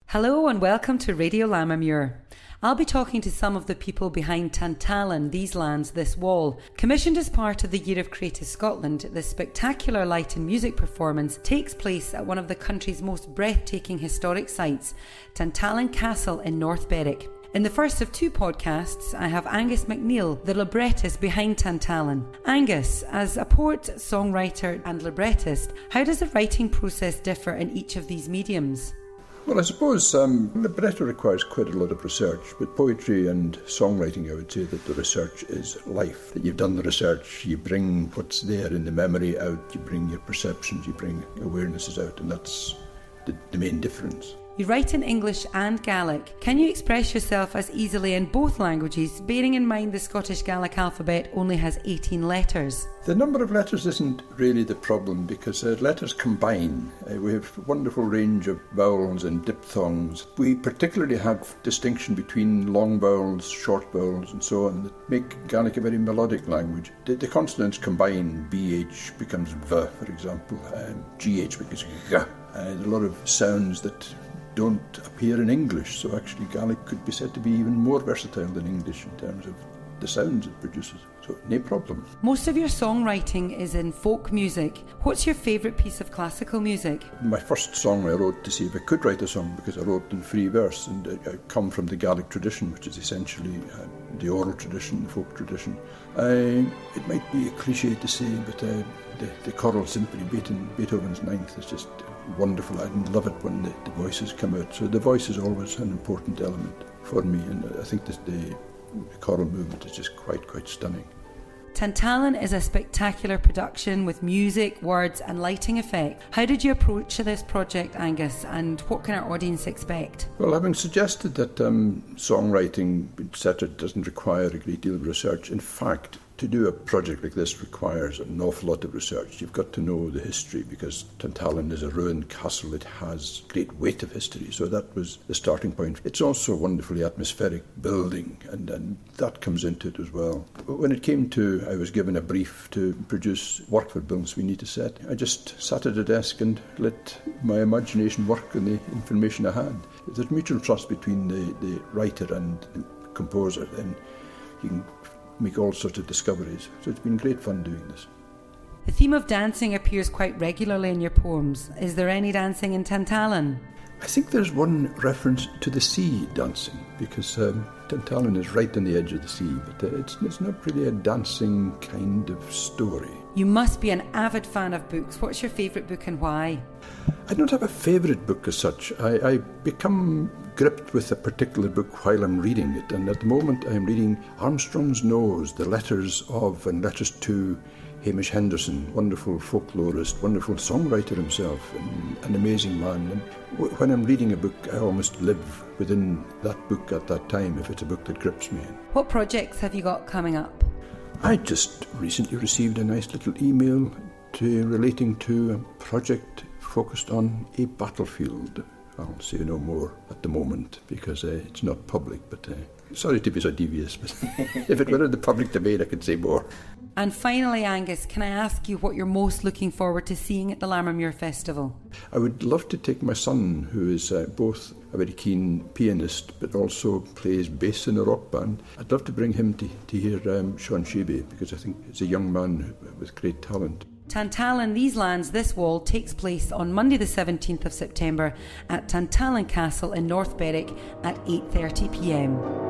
Hello and welcome to Radio Lammermuir. I'll be talking to some of the people behind Tantallon, These Lands, This Wall. Commissioned as part of the Year of Creative Scotland, this spectacular light and music performance takes place at one of the country's most breathtaking historic sites, Tantallon Castle in North Berwick. In the first of two podcasts, I have Angus MacNeil, the librettist behind Tantallon. Angus, as a poet, songwriter and librettist, how does the writing process differ in each of these mediums? Well, I suppose libretto requires quite a lot of research, but poetry and songwriting, I would say that the research is life. That you've done the research, you bring what's there in the memory out, you bring your perceptions, you bring awarenesses out, and that's the main difference. You write in English and Gaelic. Can you express yourself as easily in both languages, bearing in mind the Scottish Gaelic alphabet only has 18 letters? The number of letters isn't really the problem because letters combine. We have a wonderful range of vowels and diphthongs. We particularly have distinction between long vowels, short vowels and so on that make Gaelic a very melodic language. The consonants combine. BH becomes V, for example. GH becomes G. There are a lot of sounds that don't appear in English, so actually Gaelic could be said to be even more versatile than English in terms of the sounds it produces. So, no problem. Most of your songwriting is in folk music. What's your favourite piece of classical music? My first song I wrote to see if I could write a song because I wrote in free verse, and I come from the Gaelic tradition, which is essentially the oral tradition, the folk tradition. It might be a cliche to say, but the choral symphony, Beethoven's Ninth, is just wonderful. I love it when the voices come out. So the voice is always an important element for me, and I think that the choral movement is just quite stunning. Tantallon is a spectacular production with music, words and lighting effect. How did you approach this project, Angus, and what can our audience expect? Well, having suggested that songwriting, etc., doesn't require a great deal of research, in fact, to do a project like this requires an awful lot of research. You've got to know the history because Tantallon is a ruined castle. It has great weight of history, so that was the starting point. It's also a wonderfully atmospheric building, and that comes into it as well. When it came to, I was given a brief to produce work for Bill Sweeney to set. I just sat at a desk and let my imagination work on the information I had. There's mutual trust between the writer and the composer, and you can make all sorts of discoveries. So it's been great fun doing this. The theme of dancing appears quite regularly in your poems. Is there any dancing in Tantallon? I think there's one reference to the sea dancing, because Tantallon is right on the edge of the sea, but it's not really a dancing kind of story. You must be an avid fan of books. What's your favourite book and why? I don't have a favourite book as such. I become gripped with a particular book while I'm reading it, and at the moment I'm reading Armstrong's Nose, the letters of and letters to Hamish Henderson, wonderful folklorist, wonderful songwriter himself, and an amazing man. And when I'm reading a book, I almost live within that book at that time, if it's a book that grips me. What projects have you got coming up? I just recently received a nice little email relating to a project focused on a battlefield. I'll say no more at the moment because it's not public, but sorry to be so devious, but if it were in the public domain I could say more. And finally, Angus, can I ask you what you're most looking forward to seeing at the Lammermuir Festival? I would love to take my son, who is both a very keen pianist but also plays bass in a rock band. I'd love to bring him to hear Sean Sheeby, because I think he's a young man with great talent. Tantallon, These Lands, This Wall takes place on Monday the 17th of September at Tantallon Castle in North Berwick at 8:30 p.m.